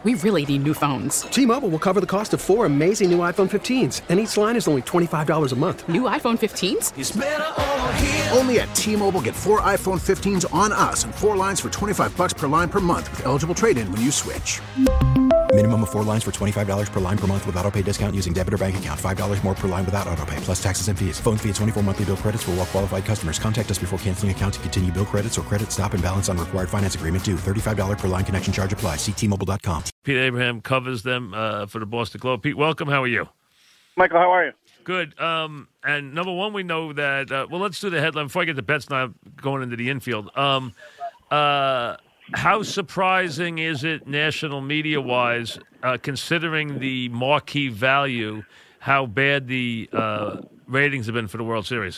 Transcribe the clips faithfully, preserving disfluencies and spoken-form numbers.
We really need new phones. T-Mobile will cover the cost of four amazing new iPhone fifteens, and each line is only twenty-five dollars a month. New iPhone fifteens? It's better over here. Only at T-Mobile, get four iPhone fifteens on us and four lines for twenty-five dollars per line per month with eligible trade-in when you switch. Minimum of four lines for twenty-five dollars per line per month with autopay discount using debit or bank account. five dollars more per line without autopay, plus taxes and fees. Phone fee at twenty-four monthly bill credits for well qualified customers. Contact us before canceling account to continue bill credits or credit stop and balance on required finance agreement due. thirty-five dollars per line connection charge applies. See T Mobile dot com. Pete Abraham covers them uh, for the Boston Globe. Pete, welcome. How are you? Michael, how are you? Good. Um, and number one, we know that, uh, well, let's do the headline before I get to bets now going into the infield. Um, uh, how surprising is it, national media-wise, uh, considering the marquee value, how bad the uh, ratings have been for the World Series?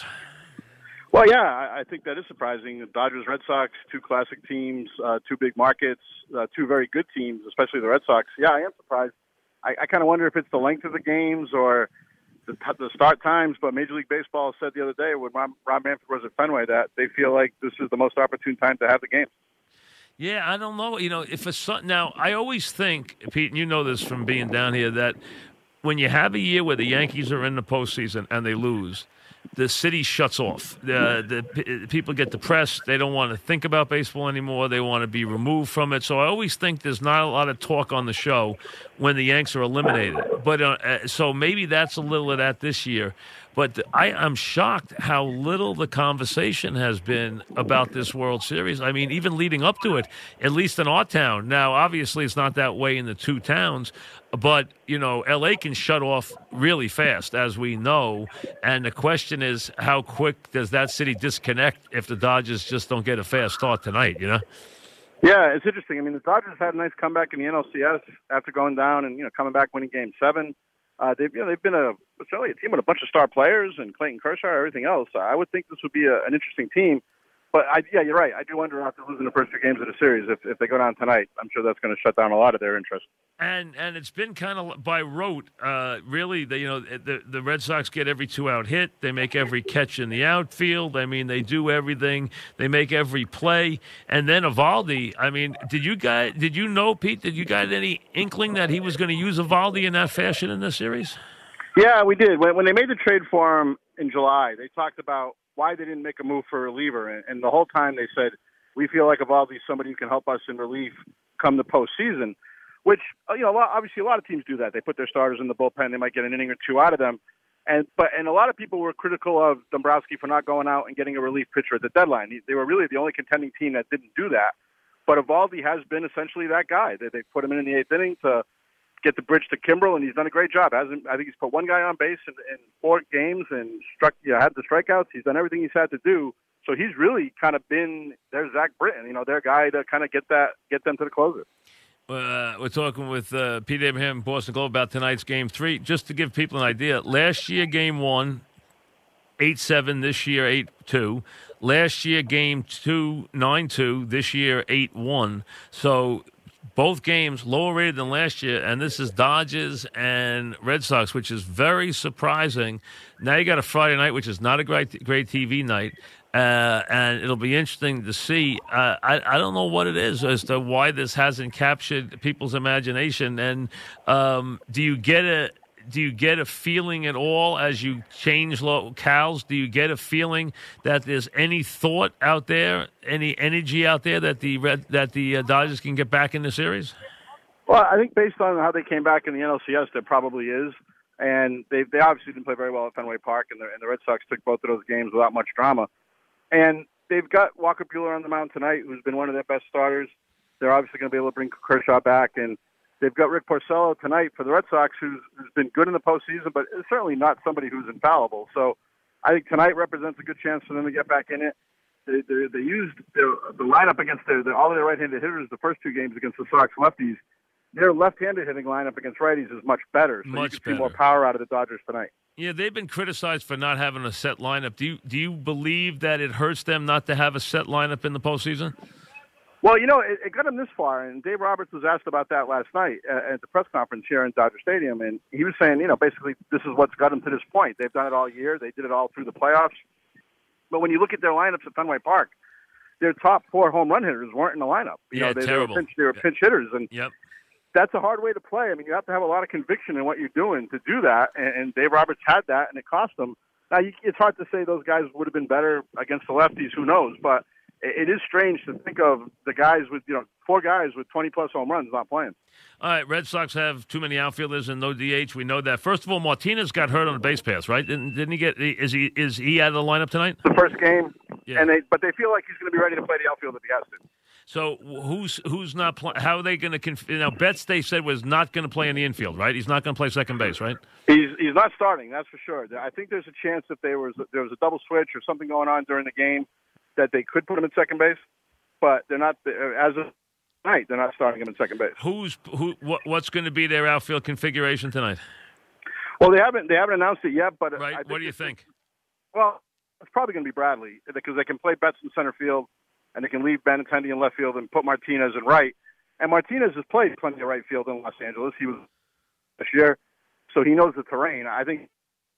Well, yeah, I, I think that is surprising. The Dodgers, Red Sox, two classic teams, uh, two big markets, uh, two very good teams, especially the Red Sox. Yeah, I am surprised. I, I kind of wonder if it's the length of the games or the, the start times, but Major League Baseball said the other day when Rob, Rob Manfred was at Fenway that they feel like this is the most opportune time to have the game. Yeah, I don't know. You know, if it's now, I always think, Pete, and you know this from being down here, that when you have a year where the Yankees are in the postseason and they lose, the city shuts off. The, the people get depressed. They don't want to think about baseball anymore. They want to be removed from it. So I always think there's not a lot of talk on the show when the Yanks are eliminated. But uh, so maybe that's a little of that this year. But I, I'm shocked how little the conversation has been about this World Series. I mean, even leading up to it, at least in our town. Now, obviously, it's not that way in the two towns. But, you know, L A can shut off really fast, as we know. And the question is, how quick does that city disconnect if the Dodgers just don't get a fast start tonight, you know? Yeah, it's interesting. I mean, the Dodgers had a nice comeback in the N L C S after going down and, you know, coming back winning game seven. Uh, they've, you know, they've been a, certainly a team with a bunch of star players and Clayton Kershaw and everything else. I would think this would be a, an interesting team. But, I, yeah, you're right. I do wonder after losing the first two games of the series, if, if they go down tonight, I'm sure that's going to shut down a lot of their interest. And and it's been kind of by rote. Uh, really, the, you know, the, the Red Sox get every two-out hit. They make every catch in the outfield. I mean, they do everything. They make every play. And then Eovaldi, I mean, did you guys, did you know, Pete, did you guys any inkling that he was going to use Eovaldi in that fashion in this series? Yeah, we did. When, when they made the trade for him in July, they talked about why they didn't make a move for a reliever. And, and the whole time they said, we feel like Eovaldi is somebody who can help us in relief come the postseason. Which, you know, a lot, obviously a lot of teams do that. They put their starters in the bullpen. They might get an inning or two out of them. And but and a lot of people were critical of Dombrowski for not going out and getting a relief pitcher at the deadline. They were really the only contending team that didn't do that. But Eovaldi has been essentially that guy. They, they put him in in the eighth inning to get the bridge to Kimbrel, and he's done a great job. Hasn't I think he's put one guy on base in, in four games and struck, you know, had the strikeouts. He's done everything he's had to do. So he's really kind of been their Zach Britton, you know, their guy to kind of get that get them to the closer. Uh, we're talking with uh, Pete Abraham, Boston Globe, about tonight's game three. Just to give people an idea, last year game one, eight seven. This year eight two. Last year game two, nine two. This year eight one. So both games lower rated than last year, and this is Dodgers and Red Sox, which is very surprising. Now you got a Friday night, which is not a great great T V night. Uh, and it'll be interesting to see. Uh, I, I don't know what it is as to why this hasn't captured people's imagination. And um, do you get a do you get a feeling at all as you change locales? Do you get a feeling that there's any thought out there, any energy out there that the Red, that the uh, Dodgers can get back in the series? Well, I think based on how they came back in the N L C S, there probably is. And they they obviously didn't play very well at Fenway Park, and the, and the Red Sox took both of those games without much drama. And they've got Walker Buehler on the mound tonight, who's been one of their best starters. They're obviously going to be able to bring Kershaw back. And they've got Rick Porcello tonight for the Red Sox, who's, who's been good in the postseason, but is certainly not somebody who's infallible. So I think tonight represents a good chance for them to get back in it. They, they, they used their, the lineup against their, their, all of their right-handed hitters the first two games against the Sox lefties. Their left-handed hitting lineup against righties is much better, so much you can better. see more power out of the Dodgers tonight. Yeah, they've been criticized for not having a set lineup. Do you do you believe that it hurts them not to have a set lineup in the postseason? Well, you know, it, it got them this far, and Dave Roberts was asked about that last night at, at the press conference here in Dodger Stadium, and he was saying, you know, basically this is what's got them to this point. They've done it all year. They did it all through the playoffs. But when you look at their lineups at Fenway Park, their top four home run hitters weren't in the lineup. You yeah, know, they, terrible. they were pinch, they were pinch hitters, and yep. that's a hard way to play. I mean, you have to have a lot of conviction in what you're doing to do that, and, and Dave Roberts had that, and it cost them. Now, you, it's hard to say those guys would have been better against the lefties. Who knows? But it, it is strange to think of the guys with, you know, four guys with twenty-plus home runs not playing. All right, Red Sox have too many outfielders and no D H. We know that. First of all, Martinez got hurt on a base pass, right? Didn't, didn't he get? Is he is he out of the lineup tonight? The first game, yeah. and they but they feel like he's going to be ready to play the outfield if he has to. So who's who's not playing? How are they going to? Conf- you know, Betts they said was not going to play in the infield, right? He's not going to play second base, right? He's he's not starting, that's for sure. I think there's a chance if there was there was a double switch or something going on during the game that they could put him at second base, but they're not as of tonight. They're not starting him at second base. Who's who? What, what's going to be their outfield configuration tonight? Well, they haven't they haven't announced it yet, but right. I think what do you think? Well, it's probably going to be Bradley because they can play Betts in center field. And they can leave Benintendi in left field and put Martinez in right. And Martinez has played plenty of right field in Los Angeles. He was this year, so he knows the terrain. I think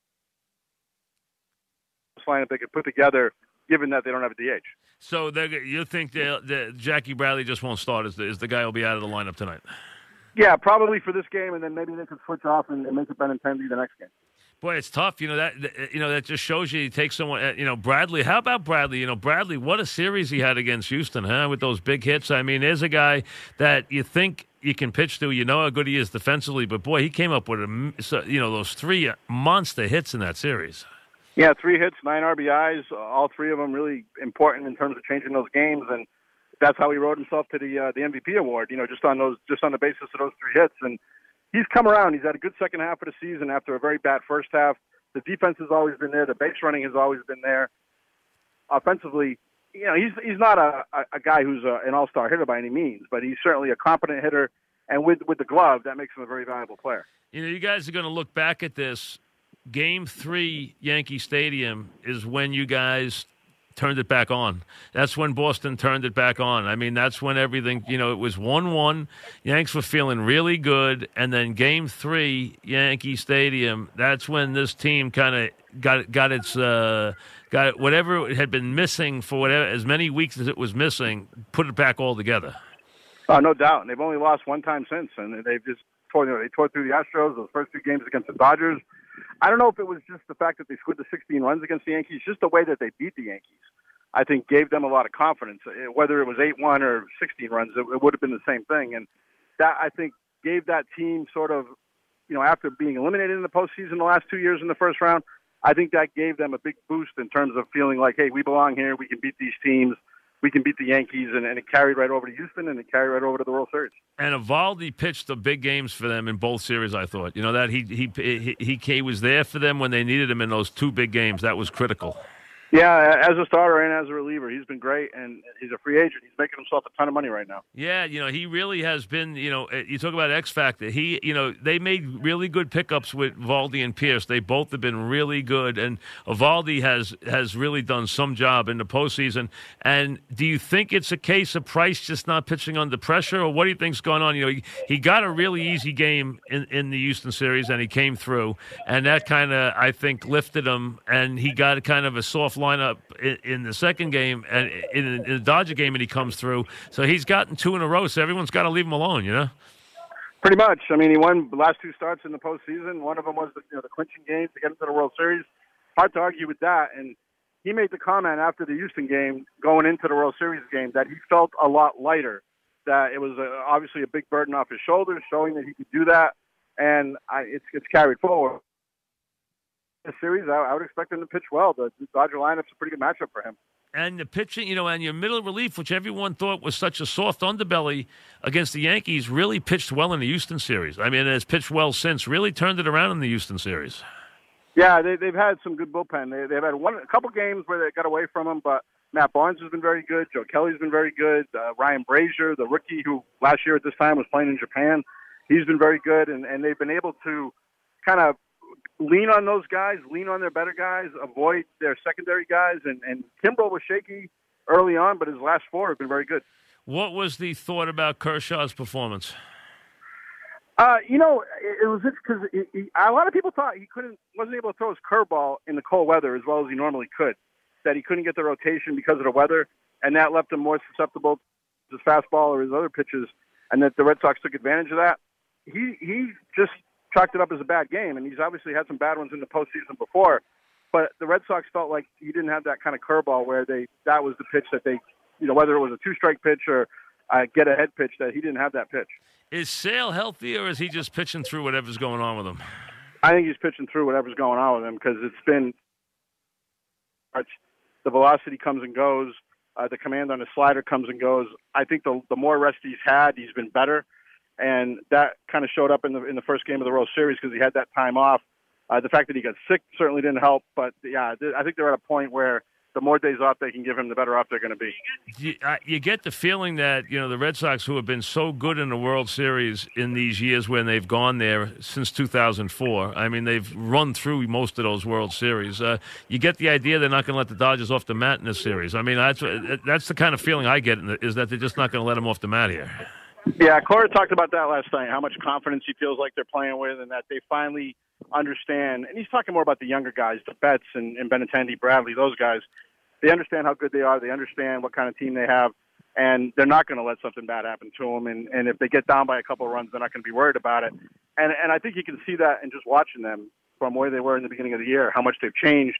this lineup they could put together, given that they don't have a D H. So you think that Jackie Bradley just won't start? Is the, is the guy will be out of the lineup tonight? Yeah, probably for this game, and then maybe they could switch off and, and make it Benintendi the next game. Boy, it's tough. You know that. You know that just shows you. You take someone. You know Bradley. How about Bradley? You know Bradley. What a series he had against Houston, huh? With those big hits. I mean, there's a guy that you think you can pitch to. You know how good he is defensively, but boy, he came up with a. You know those three monster hits in that series. Yeah, three hits, nine R B Is. All three of them really important in terms of changing those games, and that's how he rode himself to the uh, the M V P award. You know, just on those, just on the basis of those three hits. And he's come around. He's had a good second half of the season after a very bad first half. The defense has always been there. The base running has always been there. Offensively, you know, he's he's not a, a guy who's a, an all-star hitter by any means, but he's certainly a competent hitter. And with, with the glove, that makes him a very valuable player. You know, you guys are going to look back at this. Game three, Yankee Stadium, is when you guys turned it back on. That's when Boston turned it back on. I mean, that's when everything, you know, it was one one. Yanks were feeling really good. And then game three, Yankee Stadium, that's when this team kind of got got its, uh, got whatever it had been missing for whatever, as many weeks as it was missing, put it back all together. Oh, no doubt. And they've only lost one time since. And they've just tore, you know, they tore through the Astros, those first two games against the Dodgers. I don't know if it was just the fact that they scored the sixteen runs against the Yankees, just the way that they beat the Yankees, I think gave them a lot of confidence. Whether it was eight one or sixteen runs, it, it would have been the same thing. And that, I think, gave that team sort of, you know, after being eliminated in the postseason the last two years in the first round, I think that gave them a big boost in terms of feeling like, hey, we belong here, we can beat these teams, we can beat the Yankees, and, and it carried right over to Houston, and it carried right over to the World Series. And Eovaldi pitched the big games for them in both series, I thought. You know, that he he he, he, he was there for them when they needed him in those two big games. That was critical. Yeah, as a starter and as a reliever, he's been great, and he's a free agent. He's making himself a ton of money right now. Yeah, you know, he really has been, you know, you talk about X Factor. He, you know, they made really good pickups with Valdi and Pierce. They both have been really good, and Valdi has, has really done some job in the postseason. And do you think it's a case of Price just not pitching under pressure, or what do you think's going on? You know, he, he got a really easy game in, in the Houston series, and he came through, and that kind of, I think, lifted him, and he got kind of a soft lineup in, in the second game and in, in the Dodger game, and he comes through. So he's gotten two in a row. So everyone's got to leave him alone, you know. Pretty much. I mean, he won the last two starts in the postseason. One of them was the, you know, the clinching game to get into the World Series. Hard to argue with that. And he made the comment after the Houston game, going into the World Series game, that he felt a lot lighter. That it was a, obviously a big burden off his shoulders, showing that he could do that, and I, it's it's carried forward. Series, I, I would expect him to pitch well. The, the Dodger lineup's a pretty good matchup for him. And the pitching, you know, and your middle relief, which everyone thought was such a soft underbelly against the Yankees, really pitched well in the Houston series. I mean, has pitched well since, really turned it around in the Houston series. Yeah, they, they've had some good bullpen. They, they've had one, a couple games where they got away from him, but Matt Barnes has been very good. Joe Kelly's been very good. Uh, Ryan Brazier, the rookie who last year at this time was playing in Japan, he's been very good, and, and they've been able to kind of lean on those guys, lean on their better guys, avoid their secondary guys. And, and Kimbrel was shaky early on, but his last four have been very good. What was the thought about Kershaw's performance? Uh, you know, it, it was because a lot of people thought he couldn't, wasn't able to throw his curveball in the cold weather as well as he normally could, that he couldn't get the rotation because of the weather, and that left him more susceptible to his fastball or his other pitches, and that the Red Sox took advantage of that. he he just chalked it up as a bad game, and he's obviously had some bad ones in the postseason before. But the Red Sox felt like he didn't have that kind of curveball where they that was the pitch that they, you know, whether it was a two-strike pitch or a get-ahead pitch, that he didn't have that pitch. Is Sale healthy, or is he just pitching through whatever's going on with him? I think he's pitching through whatever's going on with him because it's been the velocity comes and goes, uh, the command on the slider comes and goes. I think the the more rest he's had, he's been better, and that kind of showed up in the in the first game of the World Series because he had that time off. Uh, the fact that he got sick certainly didn't help, but yeah, I think they're at a point where the more days off they can give him, the better off they're going to be. You, uh, you get the feeling that, you know, the Red Sox, who have been so good in the World Series in these years when they've gone there since two thousand four, I mean, they've run through most of those World Series. Uh, you get the idea they're not going to let the Dodgers off the mat in this series. I mean, that's that's the kind of feeling I get, is that they're just not going to let them off the mat here. Yeah, Cora talked about that last night, how much confidence he feels like they're playing with, and that they finally understand. And he's talking more about the younger guys, the Betts and, and Benintendi, Bradley, those guys. They understand how good they are. They understand what kind of team they have, and they're not going to let something bad happen to them. And, and if they get down by a couple of runs, they're not going to be worried about it. And and I think you can see that in just watching them from where they were in the beginning of the year, how much they've changed.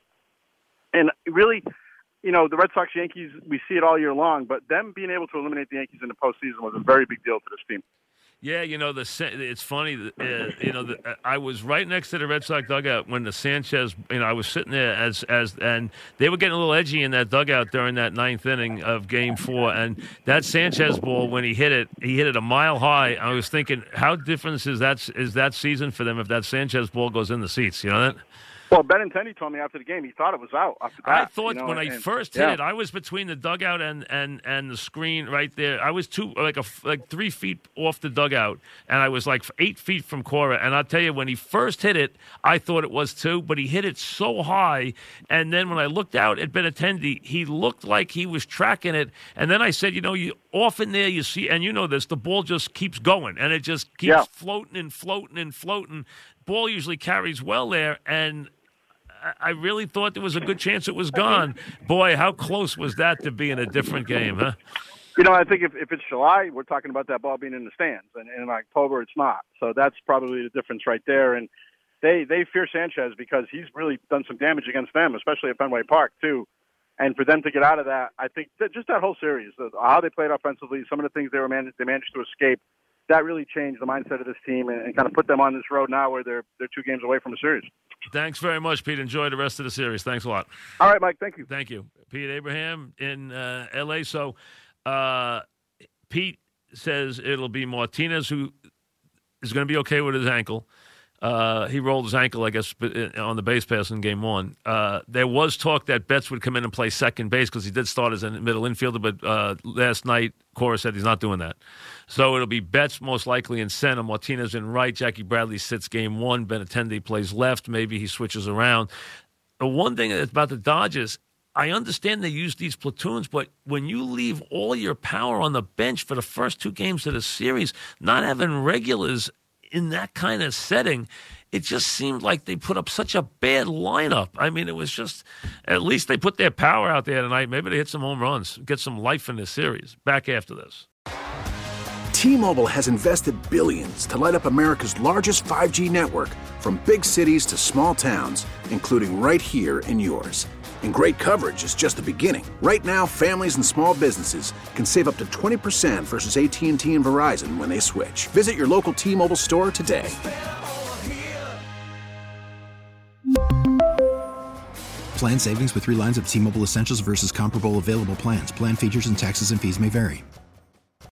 And really, you know, the Red Sox, Yankees, we see it all year long, but them being able to eliminate the Yankees in the postseason was a very big deal to this team. Yeah, you know, the it's funny. Uh, you know, the, I was right next to the Red Sox dugout when the Sanchez. You know, I was sitting there as as and they were getting a little edgy in that dugout during that ninth inning of Game Four, and that Sanchez ball, when he hit it, he hit it a mile high. I was thinking, how different is that is that season for them if that Sanchez ball goes in the seats? You know that. Well, Benintendi told me after the game he thought it was out. After that, I thought you know, when and, I first hit yeah. it, I was between the dugout and, and, and the screen right there. I was two like a like three feet off the dugout, and I was like eight feet from Cora. And I'll tell you, when he first hit it, I thought it was two, but he hit it so high. And then when I looked out at Benintendi, he looked like he was tracking it. And then I said, you know, you often there you see, and you know this, the ball just keeps going, and it just keeps yeah. floating and floating and floating. Ball usually carries well there, and I really thought there was a good chance it was gone. Boy, how close was that to being a different game, huh? You know, I think if, if it's July, we're talking about that ball being in the stands, and, and in October it's not. So that's probably the difference right there. And they they fear Sanchez because he's really done some damage against them, especially at Fenway Park too. And for them to get out of that, I think that just that whole series, how they played offensively, some of the things they were managed, they managed to escape, that really changed the mindset of this team and, and kind of put them on this road now where they're they're two games away from a series. Thanks very much, Pete. Enjoy the rest of the series. Thanks a lot. All right, Mike. Thank you. Thank you. Pete Abraham in uh, L A. So uh, Pete says it'll be Martinez who is going to be okay with his ankle. Uh, he rolled his ankle, I guess, on the base pass in game one. Uh, there was talk that Betts would come in and play second base because he did start as a middle infielder, but uh, last night Cora said he's not doing that. So it'll be Betts most likely in center, Martinez in right, Jackie Bradley sits game one, Benintendi plays left, maybe he switches around. The one thing about the Dodgers, I understand they use these platoons, but when you leave all your power on the bench for the first two games of the series, not having regulars in that kind of setting, it just seemed like they put up such a bad lineup. I mean, it was just, at least they put their power out there tonight. Maybe they hit some home runs, get some life in this series. Back after this. T-Mobile has invested billions to light up America's largest five G network, from big cities to small towns, including right here in yours. And great coverage is just the beginning. Right now, families and small businesses can save up to twenty percent versus A T and T and Verizon when they switch. Visit your local T-Mobile store today. Plan savings with three lines of T-Mobile Essentials versus comparable available plans. Plan features and taxes and fees may vary.